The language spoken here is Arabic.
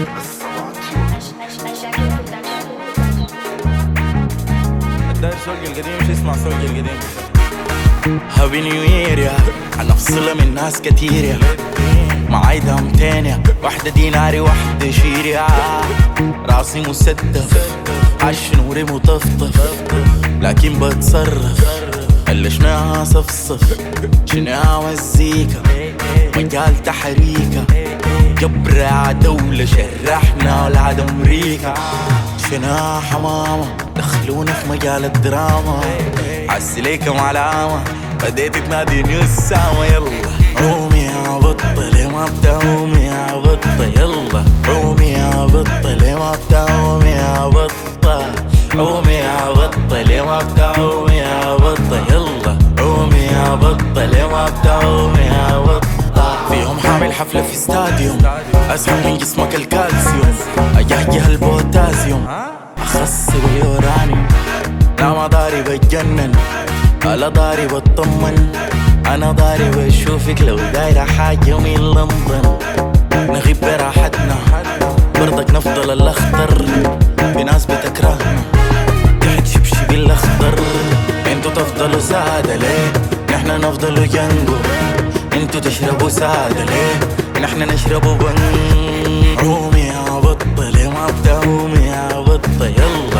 الداير سوق القديم مش اسمع سوق القديم. هابي نيو يير يا هنفصلها من ناس كتير يا معاي دامتين يا واحدة ديناري واحدة شير يا راسي مستف عش نوري مطفطف لكن بتصرف اللي شناها صفصف شناها مزيكا مجال تحريكة جبرة دولة شرحنا ولعد أمريكا شناها حمامة دخلونا في مجال الدراما عسليكم علامة بديت تناديني السما يلا قومي يا بطة ليه ما بتقومي يا بطة يلا قومي يا بطة ليه ما بتقومي يا بطة قومي يا بطة ليه ما بتقومي يا بطة يلا قومي يا بطة ليه ما بتقومي يا بطة في يوم حامل حفلة في استاديوم اسحب من جسمك الكالسيوم اجهجه البوتاسيوم اخص باليورانيوم لا ما ضاري بتجنن ولا ضاري بطمن انا ضاري بشوفك لو دايرة حاجة من لندن نغيب براحتنا برضك نفضل الاخضر في ناس بتكرهنا تحت شبشب الاخضر انتو تفضلوا سادة ليه نحنا نفضلوا جنجو انتو تشربوا سادة ليه نحنا نشربوا بن قومي يا بطة ليه ما بتقومي يا بطة يلا